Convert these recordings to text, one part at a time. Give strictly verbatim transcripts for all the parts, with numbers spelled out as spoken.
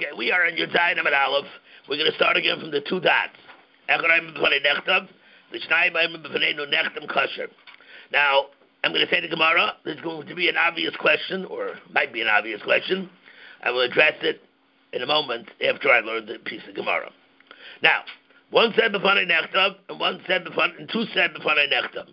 Okay, we are in Yudzayin Amid Aleph. We're going to start again from the two dots. Echorayim b'fanei nechtav, l'shnayim b'ayim b'faneinu nechtam kasher. Now, I'm going to say the Gemara. There's going to be an obvious question, or might be an obvious question. I will address it in a moment after I learn the piece of Gemara. Now, one said b'fanei nechtav, and one said b'fanei, and two said b'fanei nechtav.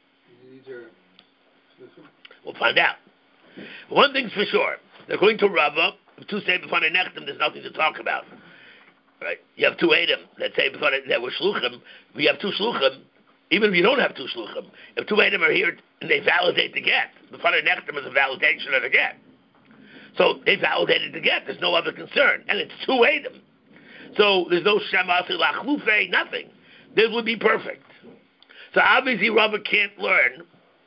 We'll find out. One thing's for sure. According to Rava, if two say b'fanei nechtam, there's nothing to talk about. Right? You have two Edom that say b'fanei, that were shluchim. We have two shluchim, even if you don't have two shluchim. If two Edom are here and they validate the get, b'fanei nechtam is a validation of the get. So they validated the get. There's no other concern, and it's two Edom. So there's no shema lachlufe, nothing. This would be perfect. So obviously Rava can't learn.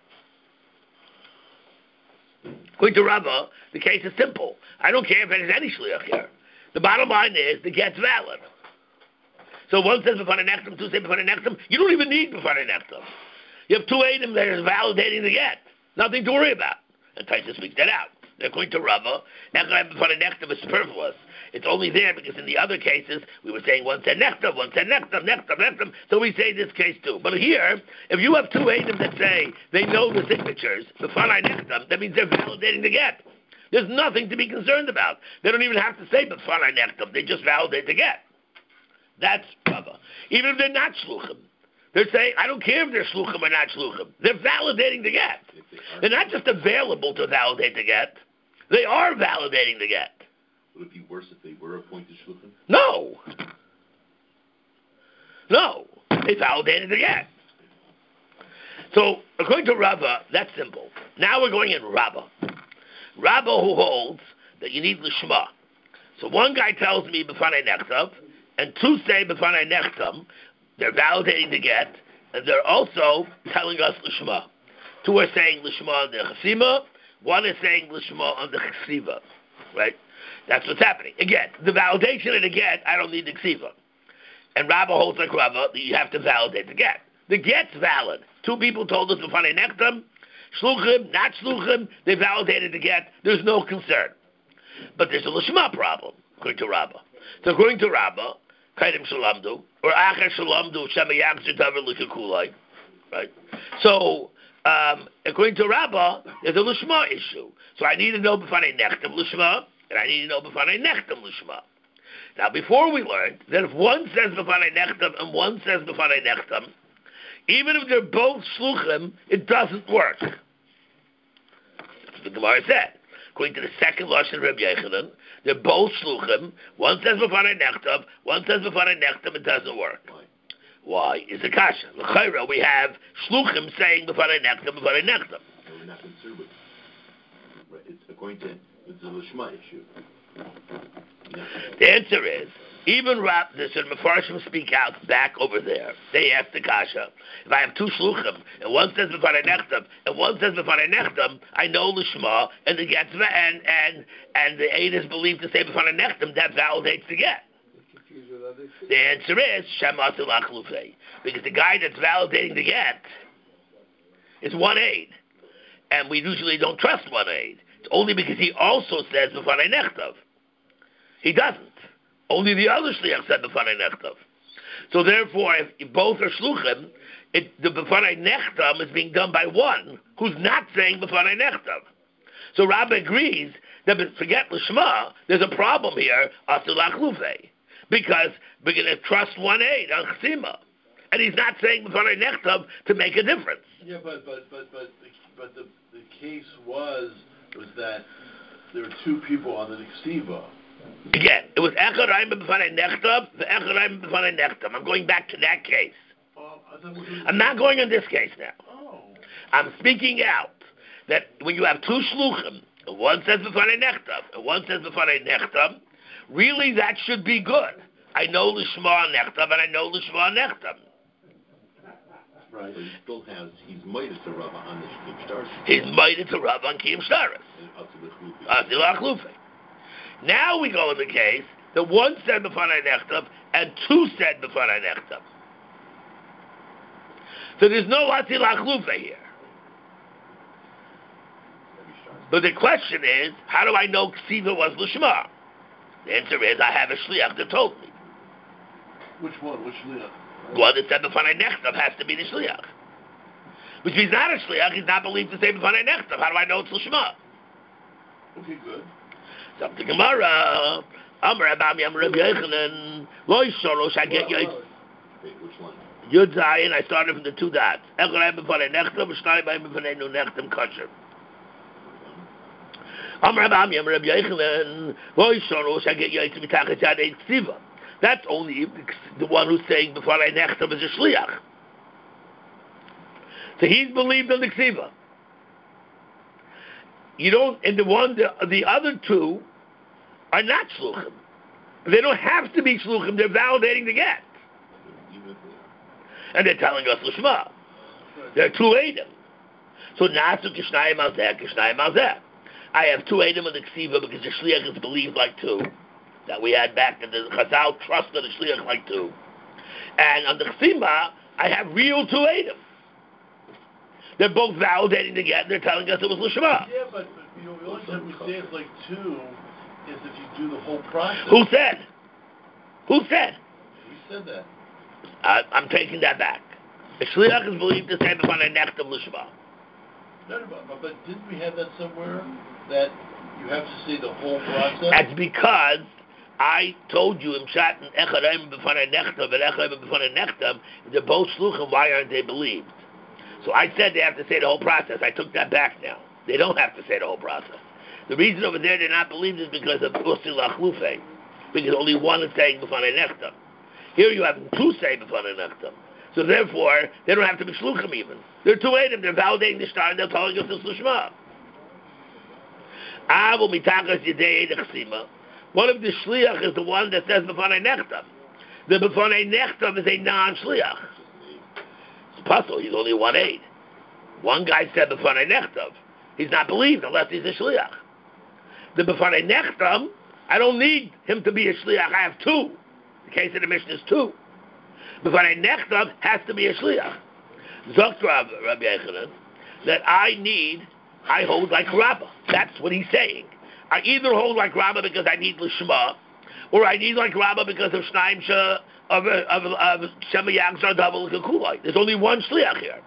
According to Rava, the case is simple. I don't care if there's any shliach here. The bottom line is the get's valid. So one says b'fanei nechtam, two say b'fanei nechtam. You don't even need b'fanei nechtam. You have two Edom that is validating the get. Nothing to worry about. And Taisa speaks that out. According to Rava, echorayim b'fanei nechtam is superfluous. It's only there because in the other cases, we were saying one said nechtam, one said nechtam, nechtam, nechtam, so we say this case too. But here, if you have two Edom that say they know the signatures, b'fanei nechtam, that means they're validating the get. There's nothing to be concerned about. They don't even have to say b'fanei nechtam, they just validate the get. That's Rava. Even if they're not shluchim. They're saying, I don't care if they're shluchim or not shluchim. They're validating the get. They're not just available to validate the get. They are validating the get. Would it be worse if they were appointed shluchim? No. No. They validated the get. So, according to Rava, that's simple. Now we're going in Rava. Rava who holds that you need lishma. So one guy tells me b'fanei nechtav, and two say b'fanei nechtam. They're validating the get, and they're also telling us lishma. Two are saying lishma on the chesima, one is saying lishma on the chesiva. Right? That's what's happening. Again, the validation of the get, I don't need the ksiva. And Rava holds like Rava that you have to validate the get. The get's valid. Two people told us b'fanei nechtam, shluchim, not shluchim, they validated the get. There's no concern. But there's a lishma problem, according to Rava. So according to Rava, kaidim shalamdu, or acher shalamdu, shema yagzir davar l'kakulai. Right? So, um, according to Rava, there's a lishma issue. So I need to know b'fanei nechtam lishma, and I need to know b'fanei nechtam lishma. Now, before we learned that if one says b'fanei nechtam and one says b'fanei nechtam, even if they're both shluchim, it doesn't work. That's what the Gemara said. According to the second lashon of Rabbi Yechanan, they're both shluchim. One says b'fanei nechtam, one says b'fanei nechtam. It doesn't work. Why? Why? Is a kasha. L'chayra, we have shluchim saying b'fanei nechtam, b'fanei nechtam. No, we're not concerned with it. It's according to it's a lishma issue. No. The answer is, even Rab, the Mefarshim speak out back over there. They ask the kasha. If I have two shluchim, and one says b'fanei nechtam, and one says b'fanei nechtam, I know lishma, and the get and and and the aid is believed to say b'fanei nechtam. That validates the get. The answer is shema lachlufe, because the guy that's validating the get is one aid, and we usually don't trust one aid. It's only because he also says b'fanei nechtam. He doesn't. Only the other shliach said b'fanei nechtam. So therefore, if both are shluchim, it, the b'fanei nechtam is being done by one who's not saying b'fanei nechtam. So Rabbi agrees that, forget l'shma, there's a problem here, asul achlufe, because we're going to trust one aid on chesima, and he's not saying b'fanei nechtam to make a difference. Yeah, but but but but the, but the the case was was that there were two people on the ksiva. Again, it was echorayim b'fanei nechtam, the echorayim b'fanei nechtam. I'm going back to that case. Oh, I thought we I'm not going on this case now. Oh. I'm speaking out that when you have two shluchim, and one says b'fanei nechtam, and one says b'fanei nechtam, really that should be good. I know lishma nechtam, and I know lishma nechtam. Right. But he still has, he's mighty to Rava on the Kiyum Shtaris. He's mighty to Rava on Kiyum Shtaris. Asil achlufe. Now we go in the case that one said b'fanei nechtam and two said b'fanei nechtam. So there's no asil achlufe here. But the question is, how do I know ksiva was lishma? The answer is, I have a shliach that told me. Which one? Which shliach? The one that said b'fanei nechtav has to be the shliach. Which means not a shliach, he's not believed to say b'fanei nechtav. How do I know it's l'shma? Okay, good. So the Gemara, Amar Abami Amar Rabbi Yochanan, Lo Yishorosh, I get you. Wait, which line? Yud Zayin, I started from the two dots. Echad b'fanei nechtav, v'shnai b'fanei nu nechtam kosher. Amar Abami Amar Rabbi Yochanan, Lo Yishorosh, I get you to mitachat yadei ksiva. That's only the one who's saying b'fanei nechtav is a shliach. So he's believed in the ksiva. You don't, and the one, the, the other two are not shluchim. They don't have to be shluchim. They're validating the get, and they're telling us l'shma. They're two eidim. So nasu kishnayim alzeh, kishnayim alzeh. I have two eidim on the ksiva because the shliach is believed like two. That we had back in the Chazal trusted the shliach like two, and on the ksiva I have real two eidim. They're both validating the get. They're telling us it was l'shma. Yeah, but, but you know, the only time we say it's like two is if you do the whole process. Who said? Who said? We said that. I, I'm taking that back. The shliach is believed to say b'fanei nechtav l'shma. No, no, but, but didn't we have that somewhere that you have to say the whole process? That's because I told you im shat echad ayim b'fanei nechtav and echad ayim b'fanei nechtav. They're both shluchim. Why aren't they believed? So I said they have to say the whole process. I took that back now. They don't have to say the whole process. The reason over there they're not believed is because of usil achlufe, because only one is saying b'fanei nechtam. Here you have two saying b'fanei nechtam. So therefore, they don't have to be shluchim even. They're two edim. They're validating the star and they're telling us it's l'shma. Avu mitachas yedei edechsima. What if the shliach is the one that says b'fanei nechtam? The b'fanei nechtam is a non-shliach. Puzzle, he's only one aid. One guy said b'fanei nechtav. He's not believed unless he's a shliach. The b'fanei nechtam, I don't need him to be a shliach. I have two. The case of the mission is two. B'fanei nechtav has to be a shliach. Zokt Rabbi Yochanan that I need, I hold like Rabbah. That's what he's saying. I either hold like Rabbah because I need l'shma, or I need like Rabbah because of Shnaim Shah. Of of of Shema Yagzar double Kakulai. There's only one shliach here.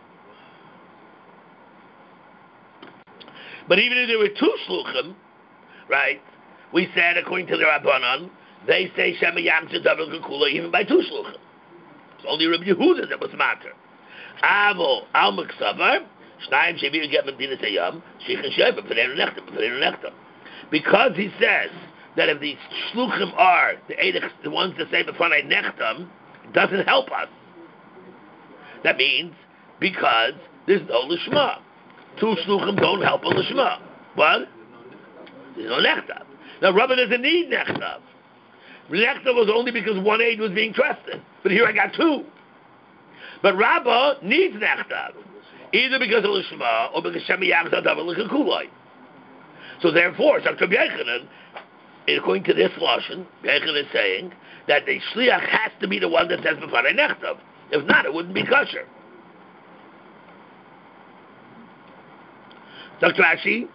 But even if there were two shluchim, right? We said according to the Rabbanan, they say Shema Yagzar double Kakulai even by two shluchim. It's only Rabbi Yehuda that was matter. Avo al Maksavar Shnaim Shevir get Medina Sayam Shichin Sheva Pnei Nechtam Pnei Nechtam. Because he says that if the shluchim are the edich, the ones that say b'fanei nechtam, it doesn't help us. That means because there's no lishma. Two shluchim don't help a lishma. What? There's no nechtav. Now Rabbi doesn't need nechtav. Nechtav was only because one aid was being trusted. But here I got two. But Rabbah needs nechtav, either because of lishma or because Shemi Yagzad Davar L'Kakulai. So therefore, Doctor Yochanan, according to this lashon, Yochanan is saying that the shliach has to be the one that says b'fanei nechtav. If not, it wouldn't be kosher. Doctor Rashi,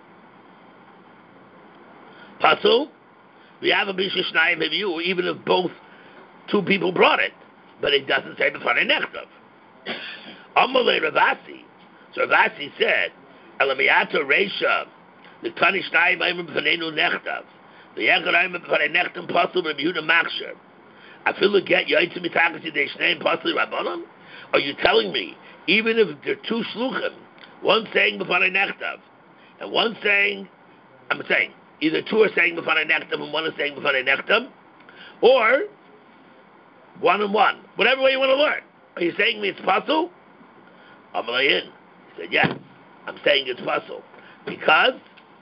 Pasul, we have a bisha shnayim review, even if both two people brought it, but it doesn't say b'fanei nechtav. Amalei Ravasi, so Ravasi said, Elamiyato Reisha, the Tani Shnayim Ayim b'fanei nechtav. The Yechad b'fanei nechtam pasul Rabbi Yehuda Machsher. I feel to get Yaitz Mitachas Yidei Shneim pasul Rabbanon. Are you telling me even if there are two shluchim, one saying b'fanei nechtav and one saying, I'm saying either two are saying b'fanei nechtav and one is saying b'fanei nechtam, or one and one, whatever way you want to learn. Are you saying me it's pasul? Amalayin. He said, yes, I'm saying it's pasul because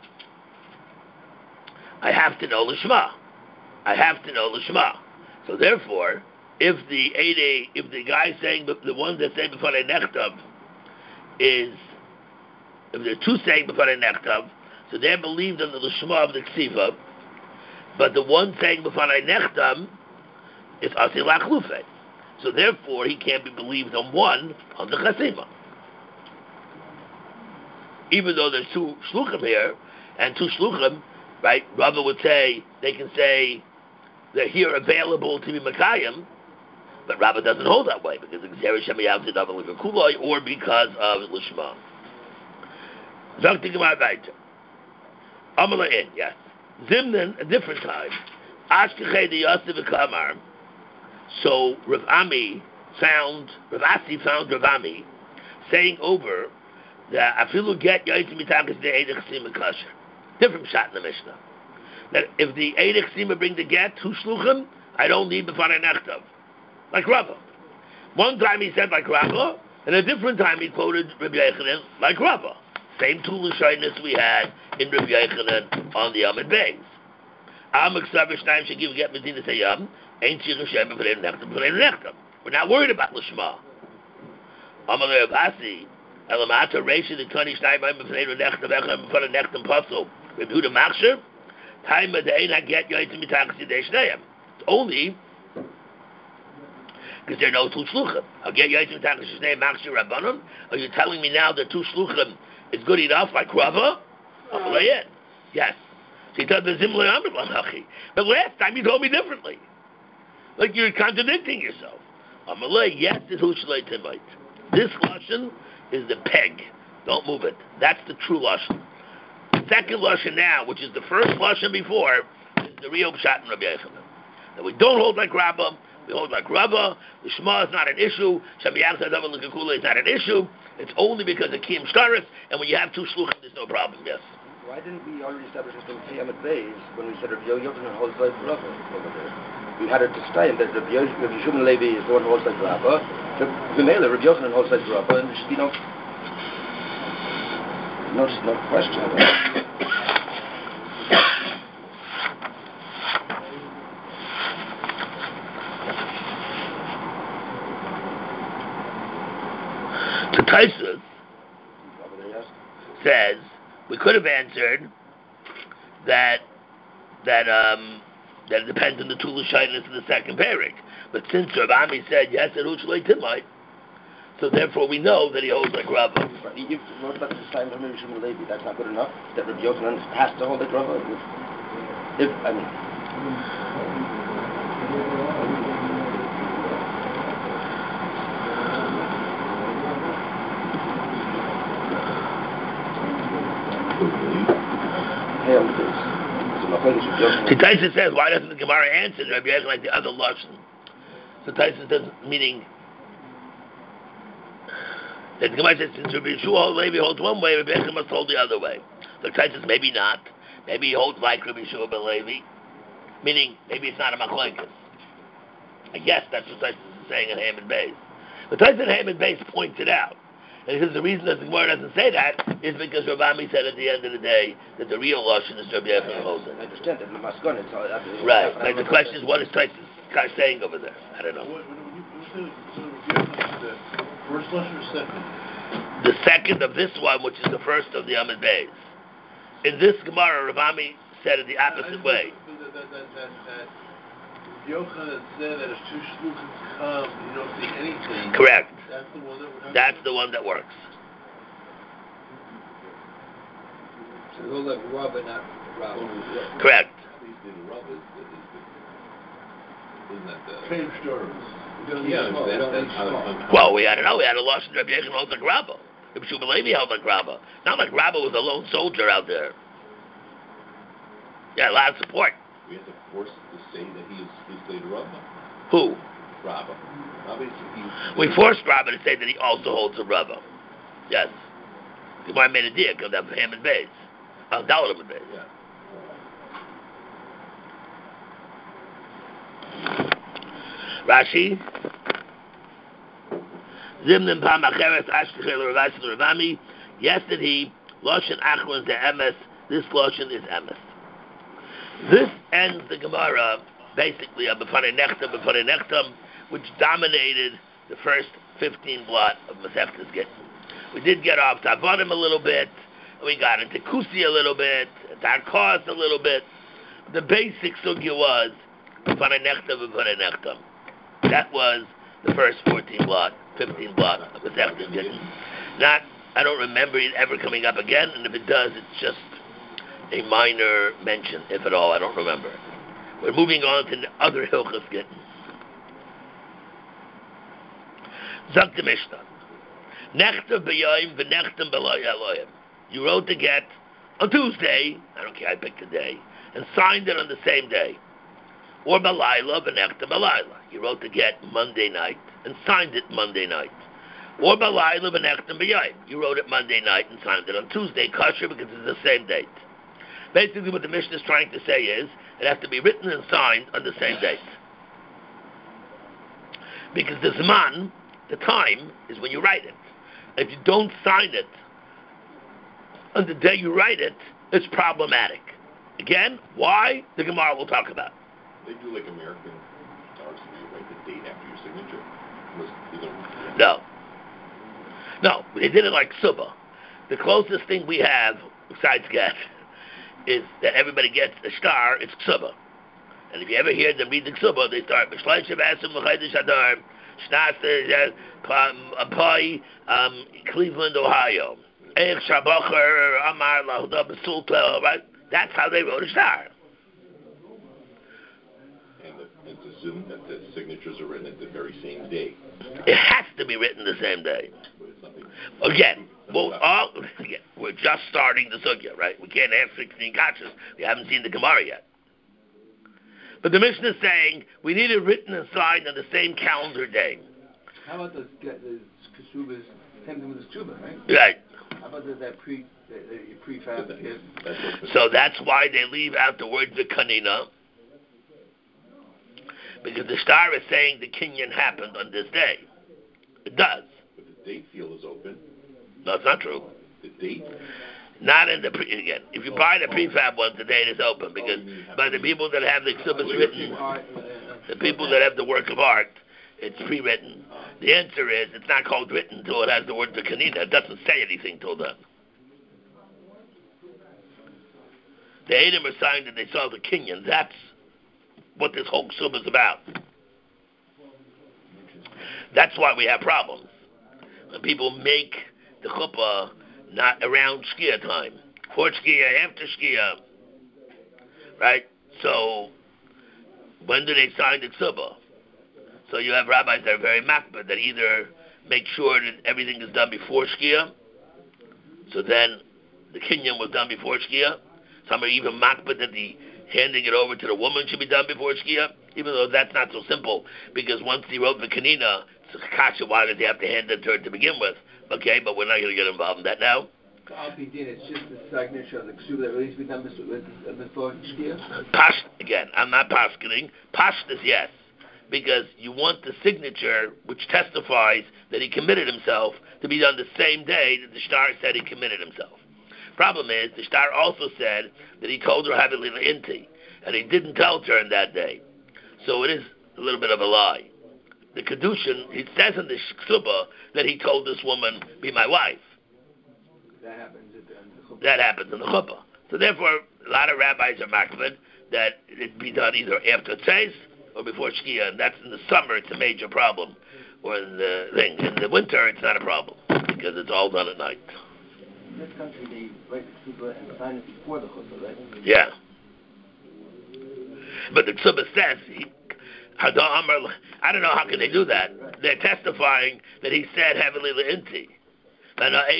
I have to know l'shma. I have to know l'shma. So therefore, if the eight, if the guy saying the one that's saying b'fanei nechtav is, if there are two saying b'fanei nechtav, so they're believed on the l'shma of the ksiva, but the one saying b'fanei nechtav is asil achlufe. So therefore, he can't be believed on one on the chasima. Even though there's two shluchim here, and two shluchim, right? Rava would say they can say they're here available to be Makayim, but Rabbah doesn't hold that way because or because of Lishma. Amala in, yes. Zimnan, a different time. Ashkechei de Yosef Kamar. So Rav Ami found, Rav Asi found Rav Ami saying over that Afilu get Yaitz Mitakas de Eidech Sima Kasher. Different shot in the Mishnah. That if the Eidech Sima bring the get, two shluchim, I don't need B'fanei Nechtav. Like Rabbah. One time he said like Rabbah, and a different time he quoted Rabbi Yochanan like Rabbah. Same two Lashonis we had in Rabbi Yochanan on the Amid Bays. Amak Savish Time should give get Medina Sayyam, ain't Shir Hashem B'fanei Nechtav, B'fanei Nechtav. We're not worried about Lishma. Amalei Abasi, Elamata Reisha, the Tani Shnai, B'fanei Nechtav, Echem, B'fanei Nechtav, Pasul, Rabbi Huda Machsher, Time of the Ein HaGet Yoitzim Mitachas Yidei Shneim. It's only because there are no two shluchim. I'll get Yoitzim Mitachas Yidei Machsher Rabbanon. Are you telling me now that two shluchim is good enough like Rava? Amalei Ed. Yes. So he told the Zimlei Amrit Lachachi. But last time you told me differently. Like you're contradicting yourself. Amalei, yes, it's Hushalei Timite. This lashon is the peg. Don't move it. That's the true lashon. The second lashon now, which is the first lashon before, is the real pshat in Rabbi Yochanan. That we don't hold like Rabbah. We hold like Rabbah. The Shema is not an issue. Shabiyach Sadav L'Kakula is not an issue. It's only because of Kiyam Shtaris, and when you have two shluchim, there's no problem. Yes. Why didn't we already establish this in Kiyam Bays when we said Rabbi Yochanan holds like Rabbah over there? We had it this time that Rabbi Yeshua Levi is the one who holds like Rabbah. Vimela, Rabbi Yochanan holds like Rabbah, and there should be no, no, no question. So Taisus says we could have answered that that um. that it depends on the two Lashonis in the second parak. But since Rav Ami said, yes, it Hushalei Timite, so therefore we know that he holds like Rabbah. You wrote about this time from Rabbi Shimon Levi, that's not good enough? That Rabbi Yochanan has to hold like Rabbah? If, I mean... Hey, I'm please. So Tyson says, why doesn't the Gemara answer Rabbi Yochanan like the other lashon? So Tyson says, meaning that the Gemara says, since Rabbi Yeshua Levi holds one way, Rabbi Yochanan must hold the other way. So Tyson says, maybe not. Maybe he holds like Rabbi Yeshua ben Levi, meaning maybe it's not a machlokes. I guess that's what Tyson is saying in Haman Beis. But Tyson Haman Beis points it out. And he says the reason that the Gemara doesn't say that is because Rav Ami said at the end of the day that the real lashon is Rabbi Yochanan holds it. I understand that. It's all, right. But the question is, what is Tyson saying over there? I don't know. What, what, what, the first lashon or second? The second of this one, which is the first of the Amid Beis. In this Gemara, Rav Ami said it the opposite way. That, that, that, that, that Yochanan said that if two shluchim come, you don't see anything. Correct. That's the one that we're talking That's the one that works. So he'll let Rabbah, not Rabbah. Correct. Came stories. Yeah, that, that's how. Well, we had to know. We had a loss in Rabbi Yochanan holds like Rabbah. Rabbi Shimon Levi held like Rabbah. Not like Rabbah was a lone soldier out there. Yeah, a lot of support. We have to force to say that he is his later Rabbah. Who? Rabbah. We forced Rabbah to say that he also holds a Rabbah. Yes. Gemara made a deal because of him and Beis. Uh, Dalit and Beis. Yeah. Rashi. Zimnim pam acheres ashkechel ravasi l'ravami. Yesterday, Loshen Achron to Emes. This Loshen is Emes. This ends the Gemara basically on B'fanei Nechtam, B'fanei Nechtam, which dominated the first fifteen blot of Masechtas Gittin. We did get off Tavonim a little bit, and we got into Kusi a little bit, Tarkos a little bit. The basic sugya was B'fanei Nechtam, B'fanei Nechtam. That was the first fourteen blot, fifteen blot of Masechtas Gittin. Not, I don't remember it ever coming up again, and if it does, it's just a minor mention, if at all. I don't remember. We're moving on to the other Hilchas Gittin. Zok the Mishnah. Nechtem b'yoyim v'nechtem b'loy Elohim. You wrote the get on Tuesday, I don't care, I picked a day, and signed it on the same day. Or b'layla v'nechtem b'layla. You wrote the get Monday night and signed it Monday night. Or b'layla v'nechtem b'yoyim. You wrote it Monday night and signed it on Tuesday, kosher, because it's the same date. Basically what the Mishnah is trying to say is, it has to be written and signed on the same date. Because the Zman, the time, is when you write it. If you don't sign it on the day you write it, it's problematic. Again, why? The Gemara will talk about. They do like American stars, you write the date after your signature. Was, yeah. No. No, they did it like Suba. The closest thing we have, besides get, is that everybody gets a star, it's Ksuba. And if you ever hear them read the Ksuba, they start, um, Cleveland, Ohio. Right? That's how they wrote a star. And the, it's assumed that the signatures are written at the very same day. It has to be written the same day. Again, well, all, again, we're just starting the sugya, right? We can't have sixteen kachas. We haven't seen the Gemara yet. But the Mishnah is saying we need it written and signed on the same calendar day. How about the the kesubas? Same thing with the kesubah, right? Right. How about the, that pre the, the prefab? That's so that's why they leave out the word v'kanina, because the star is saying the kinyan happened on this day. It does. But the date field is open. No, it's not true. The date? Not in the pre, again. If you buy the prefab ones, the date is open because by the people that have the exhibits written, the people that have the work of art, it's pre-written. The answer is it's not called written until it has the word v'kanina. It doesn't say anything till then. The Edom are saying that they saw the kinyan. That's what this whole ksub is about. That's why we have problems. When people make the chuppah not around Shkia time. For Shkia, after Shkia. Right? So, when do they sign the ksubah? So you have rabbis that are very makbid, that either make sure that everything is done before Shkia, so then the kinyan was done before Shkia. Some are even makbid that the handing it over to the woman should be done before Shkia, even though that's not so simple, because once he wrote the kanina, it's a kasha, why does he have to hand it to her to begin with? Okay, but we're not going to get involved in that now. So Al Pi Din, it's just the signature of the ksuba that needs to be done before Shkia? Pash, again, I'm not paskening. Pashtas, yes. Because you want the signature, which testifies that he committed himself, to be done the same day that the star said he committed himself. Problem is, the star also said that he told her have it lila inti, and he didn't tell her in that day. So it is a little bit of a lie. The Kedushin, it says in the Ksuba that he told this woman, be my wife. That happens at the end of the chuppah. That happens in the chuppah. So therefore, a lot of rabbis are makbid that it be done either after Tzeis or before Shkia, and that's in the summer, it's a major problem. Or in the thing. In the winter, it's not a problem, because it's all done at night. In this country, they write the ksuba and sign it before the chuppah, right? Yeah. But the Ksuba says, he, I don't know how can they do that. They're testifying that he said heavily inti. And uh,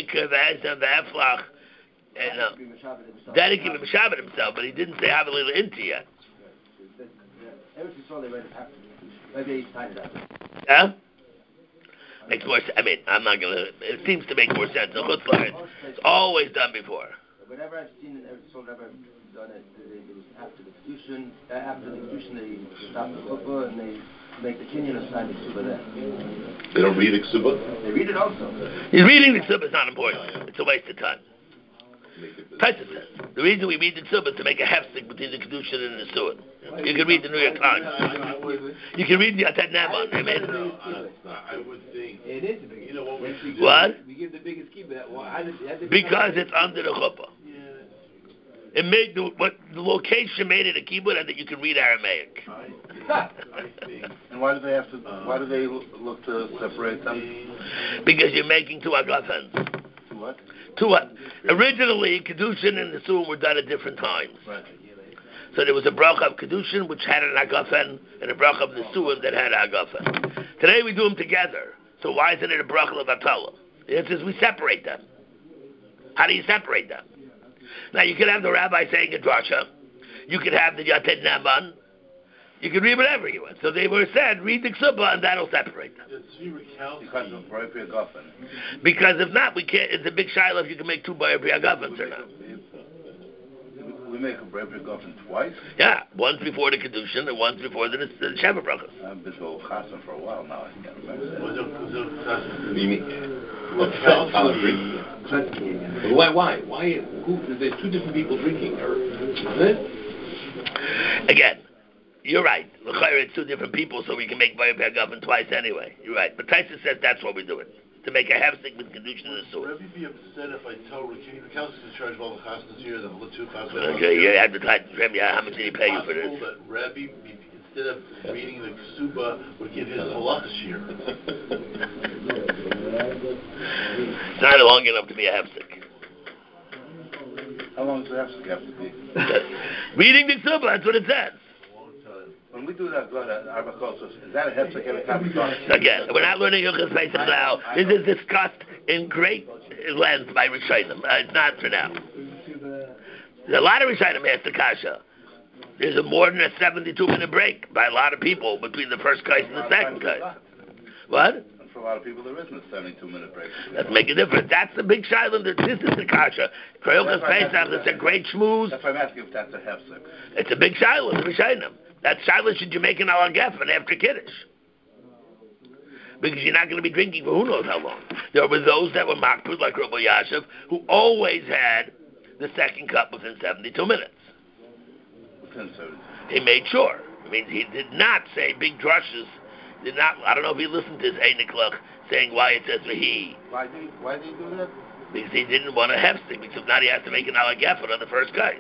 that he gave him Shabbat himself, but he didn't say heavily inti yet. Every saw they read it after. Maybe they signed it after. Yeah? Makes more sense. I mean, I'm not going to... It seems to make more sense. It's always done before. Whenever I've seen it, every soul ever done it, it was after the Kedushin. Uh, after the Kedushin, they stop the chuppah and they make the kinyan and sign the ksuba there. They don't read the ksuba? They read it also. Reading the ksuba is not important. It's a waste of time. Taisa says, the reason we read the ksuba is to make a hefsek between the Kedushin and the Suan. You can read the New York Times. You can read the Atet Neman. I mean, No, I, I would think. It is the biggest. You know what we should do? What? We give the biggest kibbutz. Well, I just, I just Because it's under the chuppah. Yeah. It made the, what the location made it a kibbutz, and that you can read Aramaic. I think. I think. And why do they have to? Why do they look to separate them? Because you're making two agafens. To what? Two what? Originally, Kedushin and the Suan were done at different times. Right. So there was a bracha of Kedushin, which had an Agafen, and a bracha of Nisuim that had an Agafen. Today we do them together. So why isn't it a bracha of Atala? The answer is we separate them. How do you separate them? Now you could have the rabbi saying a drasha. You could have the Yated Naman. You can read whatever you want. So they were said, read the Ksubah, and that'll separate them. Because of B'rei Agafen. Because if not, we can't. It's a big shiloh if you can make two B'rei Agafens or not. We make a B'rei Agafen twice? Yeah, once before the Kedushin and once before the, the Sheva Brachos. I've been to Chassan for a while now. I can't remember. Why? Why? Why? Who? There's two different people drinking, or isn't it? Again, you're right. L'chayr, it's two different people, so we can make B'rei Agafen twice anyway. You're right. But Taisa says that's what we do it. To make a hefsek with Kedushin and the Would Rebbe be upset if I tell Ricky the council's in charge of all the chasnas here, then the two chasnas? Okay, you advertise to him, yeah, how much did he pay you for this? It's possible that Rebbe, instead of reading the Ksuba, would give his halachas here. It's not long enough to be a hefsek. How long does the hefsek have to be? Reading the Ksuba, that's what it says. When we do that, Arba Kosos, is that a hefsek every time we talk? Again, we're not learning Hilchos Pesach now. This is discussed in great length by Rishonim. Uh, it's not for now. There's a lot of Rishonim ask the kasha. There's a more than a seventy-two minute break by a lot of people between the first case and the second case. What? And for a lot of people, there isn't a seventy-two minute break. Let's make a difference. That's the big shiloh. This is the kasha. For Hilchos Pesach, it's a great schmooze. That's why I'm asking if that's a hefsek. It's a big shiloh, the Rishonim. That shiloh should you make an al gefen after Kiddush. Because you're not going to be drinking for who knows how long. There were those that were makpud, like Rabbi Yashiv, who always had the second cup within seventy-two minutes. Within seventy-two. He made sure. I mean, he did not say big drushes. Did not. I don't know if he listened to his Einiklach saying why it says he. Why did he, why did he do that? Because he didn't want to hefsek, because now he has to make an al gefen on the first case.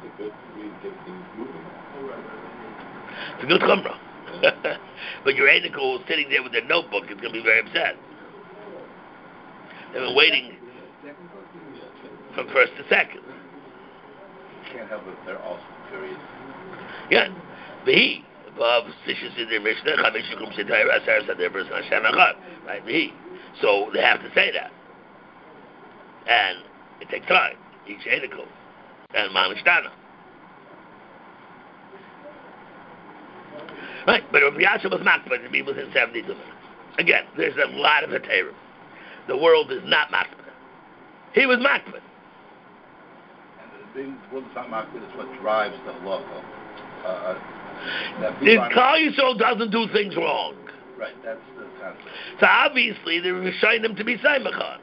It's a good chumrah. But your Einikol sitting there with their notebook is going to be very upset. They've been waiting from first to second. You can't help it if they're also curious. Yeah. V'hi. Above, Sishis in their Mishnah, Chamishikum Shetayra, Asar Sadeh Bris Hashem Echad. Right? V'hi. So they have to say that. And it takes time. Each Einikol. And Manishtana. Right, but Rabbi Yasha was makbid to be within seventy-two minutes. Again, there's a lot of heterim. The world is not makbid. He was makbid. And the being the world is not makbid is what drives the halacha. Uh, If Klal Yisrael doesn't do things wrong. Right, that's the concept. So obviously they're reshaying him to be Saimachan.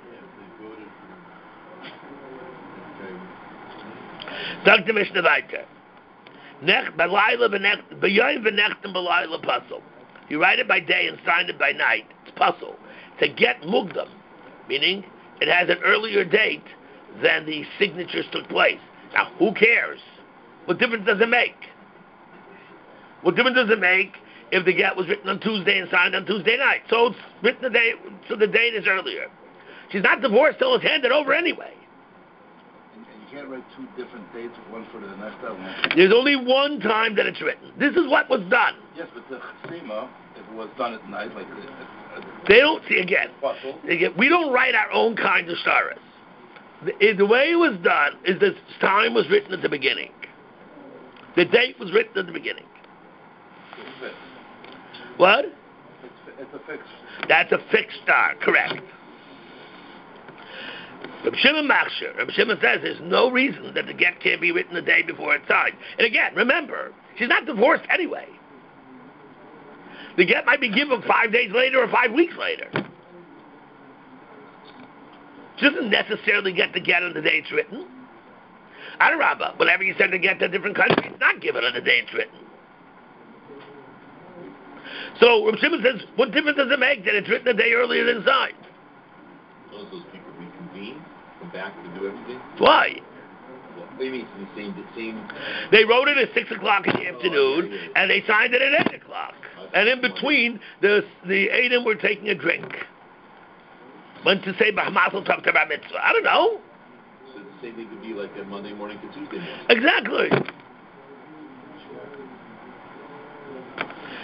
Doctor Mishnah Vayter. Nech Balayla v'nech B'yoyim v'nechtem Balayla puzzle. You write it by day and sign it by night. It's puzzle. To get mugdam, meaning it has an earlier date than the signatures took place. Now, who cares? What difference does it make? What difference does it make if the get was written on Tuesday and signed on Tuesday night? So it's written the day, so the date is earlier. She's not divorced till it's handed over anyway. You can't write two different dates, one for the next one. There's only one time that it's written. This is what was done. Yes, but the chesima, if it was done at night, like uh, uh, they don't see again. Puzzle. Again, we don't write our own kind of staras. The, the way it was done is the time was written at the beginning. The date was written at the beginning. It's fixed. What? It's, it's a fixed. That's a fixed star, correct. Reb Shimon Machshir, Reb Shimon says there's no reason that the get can't be written the day before it's signed. And again, remember, she's not divorced anyway. The get might be given five days later or five weeks later. She doesn't necessarily get the get on the day it's written. Adarabba, whenever you send a get to a different country, it's not given on the day it's written. So Reb Shimon says, what difference does it make that it's written a day earlier than signed? Those those people reconvene, come back to do everything. Why? What do you mean? The same, the same. They wrote it at six o'clock in the afternoon, and they signed it at eight o'clock. And in between, the the Adam were taking a drink. Went to say Bahmazel Tov Bar Mitzvah. I don't know. So the same thing could be like a Monday morning to Tuesday morning. Exactly.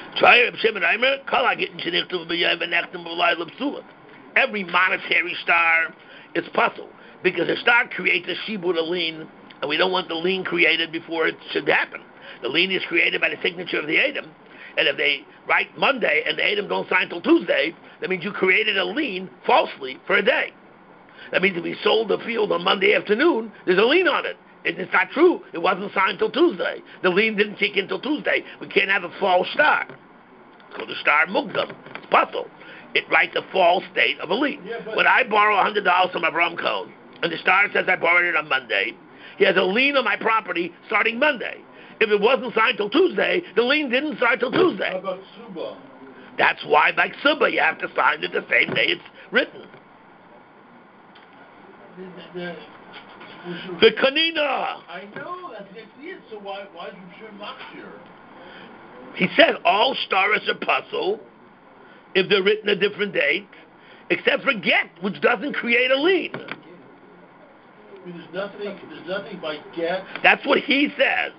Every monetary star is puzzle because a star creates a shibud, a lien, and we don't want the lien created before it should happen. The lien is created by the signature of the Adam, and if they write Monday and the Adam don't sign till Tuesday, that means you created a lien falsely for a day. That means if we sold the field on Monday afternoon, there's a lien on it. It's not true. It wasn't signed till Tuesday. The lien didn't kick in till Tuesday. We can't have a false star. It's called the star mugdam. It's puzzle. It writes a false state of a lien. Yeah, when I borrow one hundred dollars from Avram Cohen, and the star says I borrowed it on Monday, he has a lien on my property starting Monday. If it wasn't signed till Tuesday, the lien didn't start till Tuesday. How about Suba? That's why, like Suba, you have to sign it the same day it's written. The, the, The Kanina. I know, that's exactly it. So why why is Reb Machshir? He says all stars are puzzle if they're written a different date, except for get, which doesn't create a lien. I mean, there's nothing. There's nothing by get. That's what he says.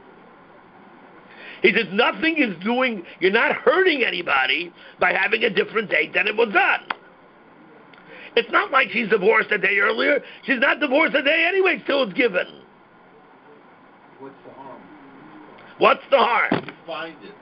He says nothing is doing. You're not hurting anybody by having a different date than it was done. It's not like she's divorced a day earlier. She's not divorced a day anyway till it's given. What's the harm? What's the harm? You find it.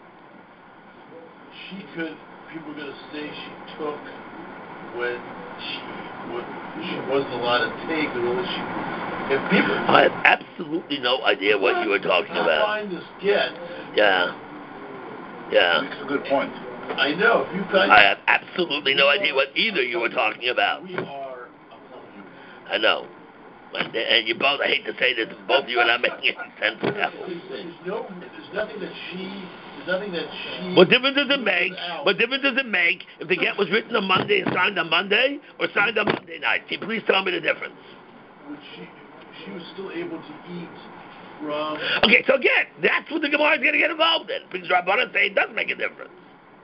She could. People are going to say she took when she when she wasn't allowed to take, or when she. If people. I have absolutely no idea what you were talking I about. find this get. Yeah. Yeah. Makes a good point. I know. If you find. I have absolutely no idea what either you were talking about. We are. I'm telling you. I know. And, and you both, I hate to say this, both of you are not making any sense now. There's no. There's nothing that she. There's nothing that she. What difference does it make? What difference does it make if the get was written on Monday and signed on Monday, or signed on Monday night? Can you please tell me the difference? But she. She was still able to eat from. Okay, so again, that's what the Gemara is going to get involved in, because Rabbanan say it does make a difference.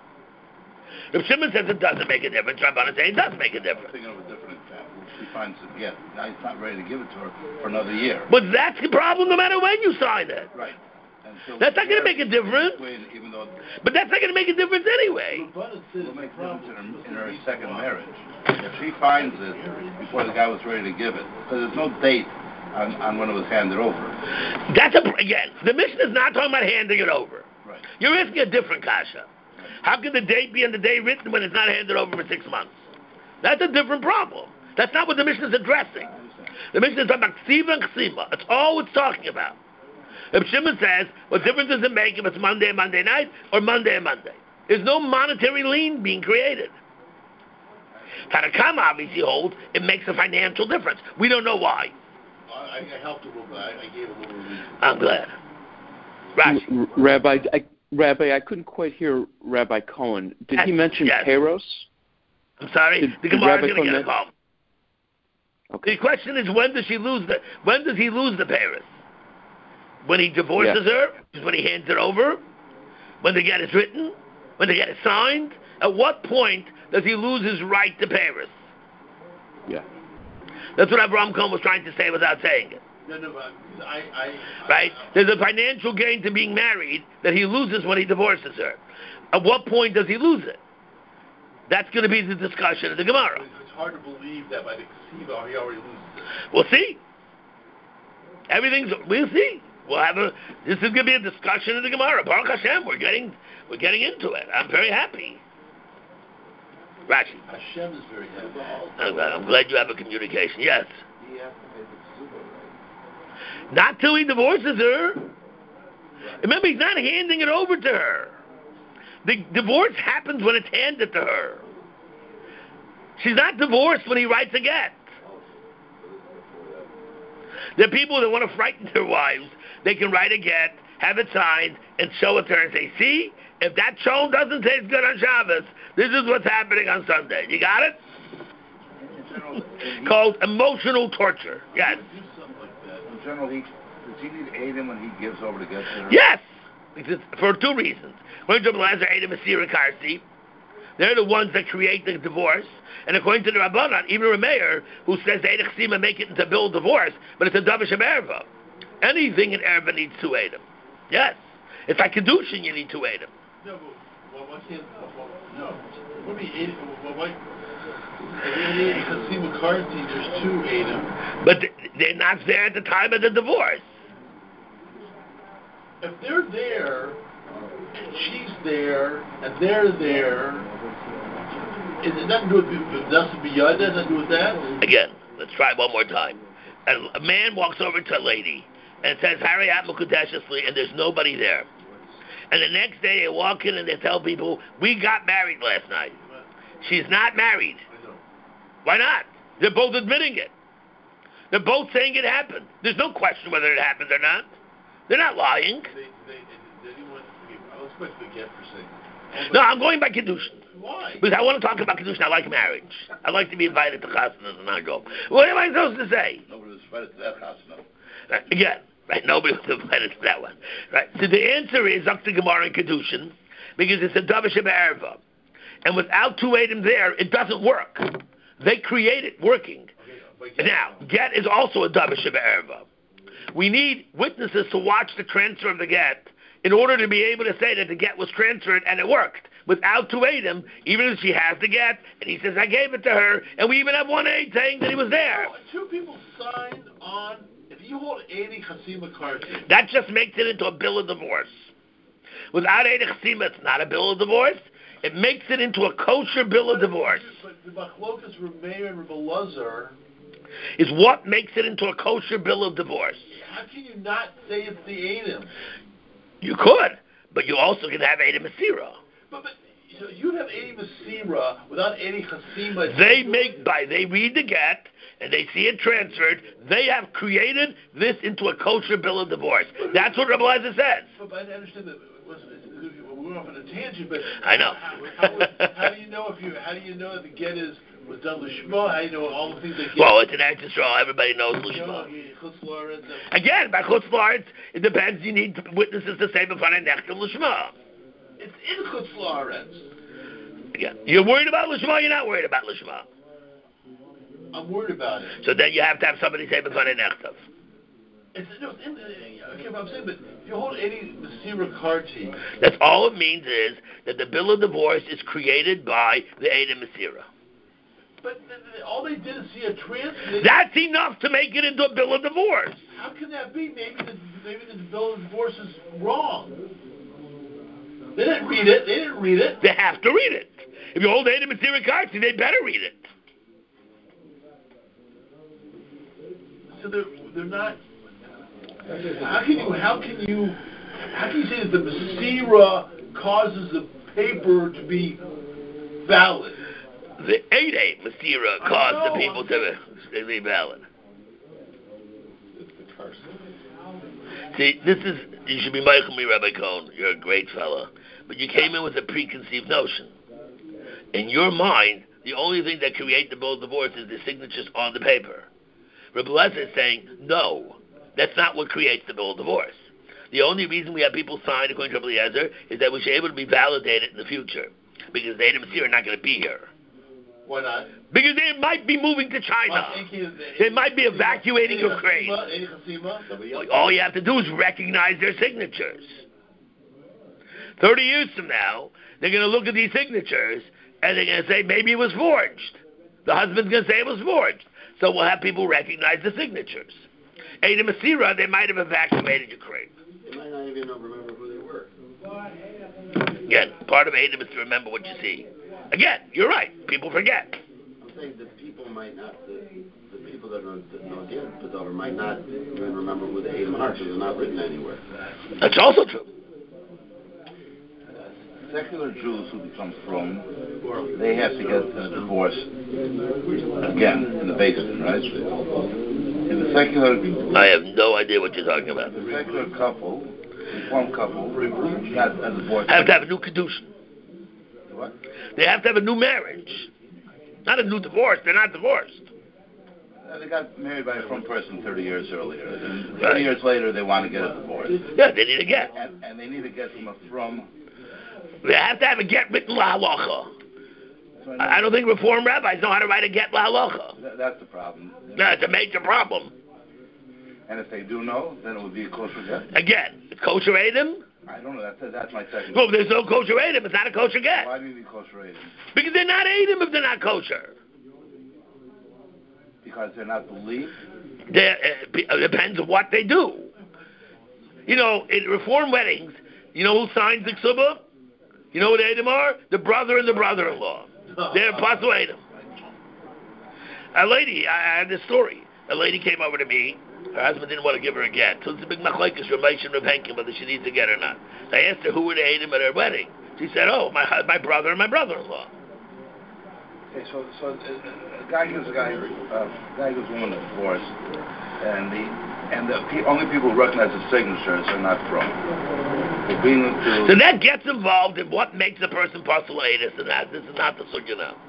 If Shimon says it doesn't make a difference, Rabbanan say it does make a I'm difference. thinking of a different example. She finds it again. Now he's not ready to give it to her for another year. But that's the problem no matter when you sign it. Right. And so That's not going to make a difference. Even though But that's not going to make a difference anyway. Rabbanan says it will make a the difference in problem her, in her is second why. marriage. If she finds it before the guy was ready to give it, because there's no date on, on when it was handed over. That's a, again, the mission is not talking about handing it over. Right. You're asking a different kasha. How can the date be on the day written when it's not handed over for six months? That's a different problem. That's not what the mission is addressing. The mission is talking about ksiva and ksima. That's all it's talking about. If Shimon says, what difference does it make if it's Monday and Monday night or Monday and Monday? There's no monetary lien being created. Tanakama obviously holds it makes a financial difference. We don't know why. I, I helped a little bit. I, I gave a little reason. I'm glad. Rashi. R- Rabbi, I, Rabbi, I couldn't quite hear Rabbi Cohen. Did he mention yes. Peros? I'm sorry. Did, the did Gemara is Rabbi going to Cohen get men- involved. Okay. The question is, when does she lose the? When does he lose the Paris? When he divorces Yeah. her? Is when he hands it over? When the get is written? When the get is signed? At what point does he lose his right to Paris? Yeah. That's what Abraham Cohen was trying to say without saying it. No, no, but I, I, Right? I, There's a financial gain to being married that he loses when he divorces her. At what point does he lose it? That's going to be the discussion of the Gemara. It's hard to believe that by the Ksiva he already loses it. We'll see. Everything's. We'll see. We'll have a. This is going to be a discussion of the Gemara. Baruch Hashem, we're getting, we're getting into it. I'm very happy. Rashi. Hashem is very happy. I'm glad, I'm glad you have a communication. Yes. He has to pay the ksuba, right? Not till he divorces her. Remember, he's not handing it over to her. The divorce happens when it's handed to her. She's not divorced when he writes a get. There are people that want to frighten their wives. They can write a get, have it signed, and show it to her and say, see, if that show doesn't taste good on Shabbos, this is what's happening on Sunday. You got it? In general, he, Called emotional torture. Yes. Do something like that. in general, he, does he need Adam when he gives over to get to her? Yes. Because for two reasons. According to Blazer, Adam, Asir, and Karsi, they're the ones that create the divorce. And according to the Rabbanan, even Rameir, who says the Eidach Sima make it into bill divorce, but it's a Davish of Erva. Anything in Erva needs two Adam. Yes. It's like Kedushin, you need two Adam. No, but well, why can't? Well, no. What do you mean? Well, why? In Chasim McCarthy, there's two Adam. But they're not there at the time of the divorce. If they're there, and she's there, and they're there, is it nothing to do with nothing beyond that? Nothing to do with that? Again, let's try it one more time. A, a man walks over to a lady and says, "Harry at Mukudeshesli," and there's nobody there. And the next day they walk in and they tell people, "We got married last night." She's not married. Why not? They're both admitting it. They're both saying it happened. There's no question whether it happened or not. They're not lying. They, they, they, anyone, let's go back to the get for a second. No, I'm going by Kedushin. Why? Because I want to talk about Kedushin. I like marriage. I like to be invited to Chassanas and I go. What am I supposed to say? Nobody was invited to that Chassanah. Right, again, right? Nobody was invited to that one. Right? So the answer is Zakta Gemara and Kedushin because it's a Davar Shebe'erva. And without two Adam there, it doesn't work. They create it working. Okay, Now, get is also a Davar Shebe'erva. We need witnesses to watch the transfer of the get in order to be able to say that the get was transferred and it worked. Without two Adam, even if she has the get, and he says, "I gave it to her," and we even have one aid saying that he was there. No, two people signed on. If you hold Adi Chasim McCarthy, That just makes it into a bill of divorce. Without Adi Chasima, it's not a bill of divorce. It makes it into a kosher bill of divorce. But the Machlokas Remeir and Rebbe Lazar, Is what makes it into a kosher bill of divorce. how can you not say it's the Adam? You could, but you also can have Adi Masira. But, but so you have Adi Masira without Adi Chasima. They make by they read the get and they see it transferred. They have created this into a kosher bill of divorce. That's what Rebbe Lazar says. But, but I understand that. Listen, it's, we went off on a tangent, but I know. How, how, how do you know if you? How do you know that the get is was done lishma? How do you know all the things that get? Well, it's an Eretz Yisrael. Everybody knows Lishma. Again, by Chutz La'aretz, it depends. You need witnesses to say b'fanei nechtam Lishma. It's in Chutz La'aretz. Again, you're worried about Lishma. You're not worried about Lishma. I'm worried about it. So then you have to have somebody say b'fanei nechtam. It's, no, it's in, okay, but I'm saying, but if you hold any Masira Karti, That's all it means is that the bill of divorce is created by the Eda Masira. but th- th- all they did is see a transfer. That's enough to make it into a bill of divorce. How can that be? Maybe the maybe the bill of divorce is wrong. They didn't read it. They didn't read it. They have to read it. If you hold Eda Masira Karti, they better read it. So they're they're not. How can you? How can you? How can you say that the Masira causes the paper to be valid? The Ede Masira I caused know, the people I'm to, to be valid. It's the curse. See, this is, you should be Michael me, Rabbi Cohn. You're a great fella. But you came in with a preconceived notion. In your mind, the only thing that creates the bill of divorce is the signatures on the paper. Rabbi Lezer is saying, no, that's not what creates the bill of divorce. The only reason we have people sign, according to Rabbi Lezer, is that we should be able to be validated in the future. Because the Eda Masira are not going to be here. Why not? Because they might be moving to China. They might be evacuating Ukraine. All you have to do is recognize their signatures. Thirty years from now, they're going to look at these signatures and they're going to say maybe it was forged. The husband's going to say it was forged. So we'll have people recognize the signatures. Eda Masira, they might have evacuated Ukraine. They might not even remember who they were. Again, part of Eda is to remember what you see. Again, you're right. People forget. I'm saying the people might not, the, the people that know, that know again, the daughter might not even remember who the Adam are because it's not written anywhere. That's also true. Secular Jews who become from, they have to get a divorce again in the basement, right? In the secular, I have no idea what you're talking about. the secular couple, reformed couple, got a divorce. Have to have a new kedushin. What? They have to have a new marriage, not a new divorce. They're not divorced. Uh, they got married by a from person thirty years earlier. And thirty Right. years later, they want to get a divorce. Yeah, they need a get. And, and they need to get from a from. They have to have a get written la halacha. I I don't think Reform rabbis know how to write a get la halacha. That, that's the problem. No, it's a major problem. And if they do know, then it would be a kosher get. Again, kosher Adam, I don't know. That's that's my second. Well, if there's no kosher Edom, it's not a kosher get. Why do you need kosher Edom? Because they're not Edom if they're not kosher. Because they're not believed? They're, uh, it depends on what they do. You know, in Reform weddings, you know who signs the ksubah? You know what Edom are? The brother and the brother-in-law. They're apostle Edom. A lady, I had this story. A lady came over to me. Her husband didn't want to give her a get. So it's a big machlokes from Moshe and Reb Henkin whether she needs a get or not. I asked her who were the Edom at her wedding. She said, oh, my my brother and my brother-in-law. Okay, so so a guy gives a guy, uh, guy gives a woman a divorce, and the and the pe- only people who recognize the signatures are not from. Agreeing to. So that gets involved in what makes a person apostle Edom, and that this is not the sugya now.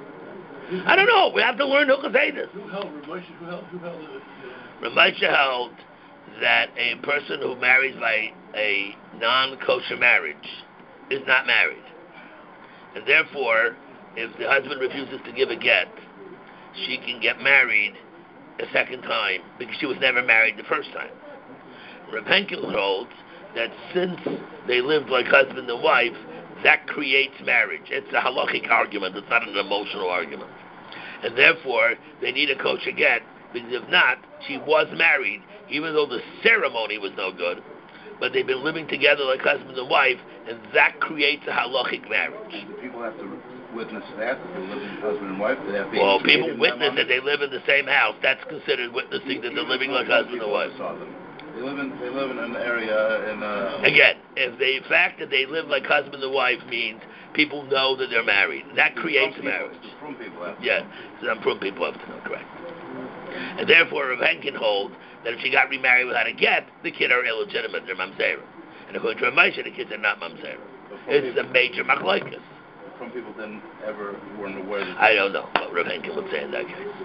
I don't know. We have to learn Hilchos Edom. Who held? Ramosha, who held? Who held it? Ramosha held that a person who marries by a non-kosher marriage is not married, and therefore, if the husband refuses to give a get, she can get married a second time because she was never married the first time. Reb Henkin holds that since they lived like husband and wife, that creates marriage. It's a halachic argument. It's not an emotional argument. And therefore, they need a kosher get, because if not, she was married, even though the ceremony was no good, but they've been living together like husband and wife, and that creates a halachic marriage. Do people have to witness that, that they're living husband and wife? They have to well, people witness that they live in the same house. That's considered witnessing that they're living like husband and wife. They live in they live in an area in. Uh, Again, if the fact that they live like husband and wife means people know that they're married, that creates people, marriage. From people have to yeah, some from people have to know, correct. And therefore, Reb Henkin holds that if she got remarried without a get, the kid are illegitimate. They're mamzera. And according to Reb Moshe, the kids are not mamzera. It's a major machlokes. From people didn't ever weren't aware that. I don't know what Reb Henkin would say in that case.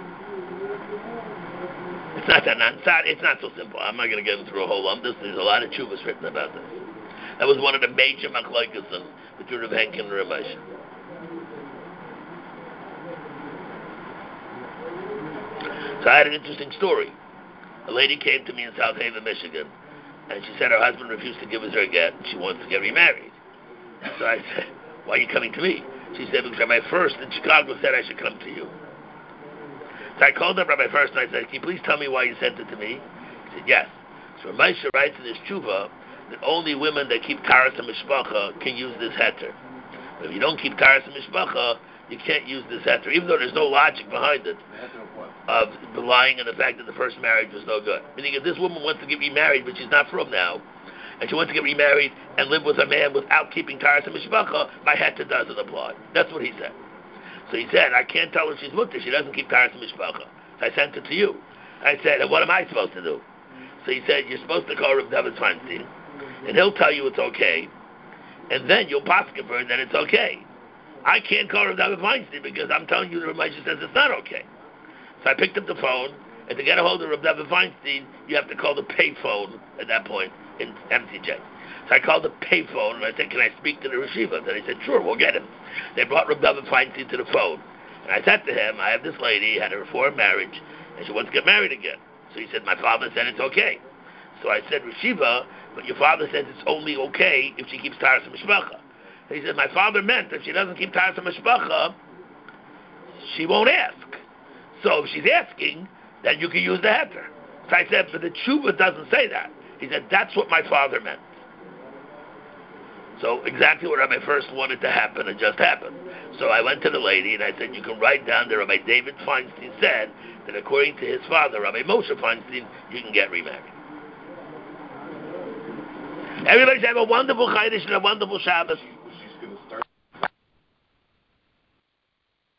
It's not that not, it's not, it's not so simple. I'm not going to get into a whole lump. This, there's a lot of chuvas written about this. That was one of the major machlokes between Reb Henkin and Reb Moshe. So I had an interesting story. A lady came to me in South Haven, Michigan, and she said her husband refused to give her a get, and she wants to get remarried. So I said, why are you coming to me? She said, because Rabbi First in Chicago said I should come to you. So I called up Rabbi First and I said, can you please tell me why you sent it to me? He said, yes. So Moshe writes in his tshuva that only women that keep Taras and Mishpacha can use this heter. But if you don't keep Taras and Mishpacha, you can't use this heter, even though there's no logic behind it of relying on the fact that the first marriage was no good. Meaning if this woman wants to get remarried, but she's not from now, and she wants to get remarried and live with a man without keeping Taras and Mishpacha, my heter doesn't apply. That's what he said. So he said, I can't tell her she's mutter. She doesn't keep Taras and Mishpacha. So I sent it to you. I said, and what am I supposed to do? So he said, you're supposed to call Reb David Feinstein, and he'll tell you it's okay, and then you'll paskin for her that it's okay. I can't call Reb David Feinstein because I'm telling you that Reb Moshe says it's not okay. So I picked up the phone, and to get a hold of Reb David Feinstein, you have to call the pay phone at that point in M C J. So I called the pay phone, and I said, can I speak to the Reshiva? And he said, sure, we'll get him. They brought Reb David Feinstein to the phone. And I said to him, I have this lady, had a reformed marriage, and she wants to get married again. So he said, my father said it's okay. So I said, Reshiva, but your father says it's only okay if she keeps Taras and Mishpacha. He said, my father meant if she doesn't keep Taras and Mishpacha, she won't ask. So if she's asking, then you can use the heter. So I said, but the tshuva doesn't say that. He said, that's what my father meant. So exactly what Rabbi First wanted to happen, it just happened. So I went to the lady and I said, you can write down that Rabbi David Feinstein said that according to his father, Rabbi Moshe Feinstein, you can get remarried. Everybody should have a wonderful Chodesh and a wonderful Shabbos.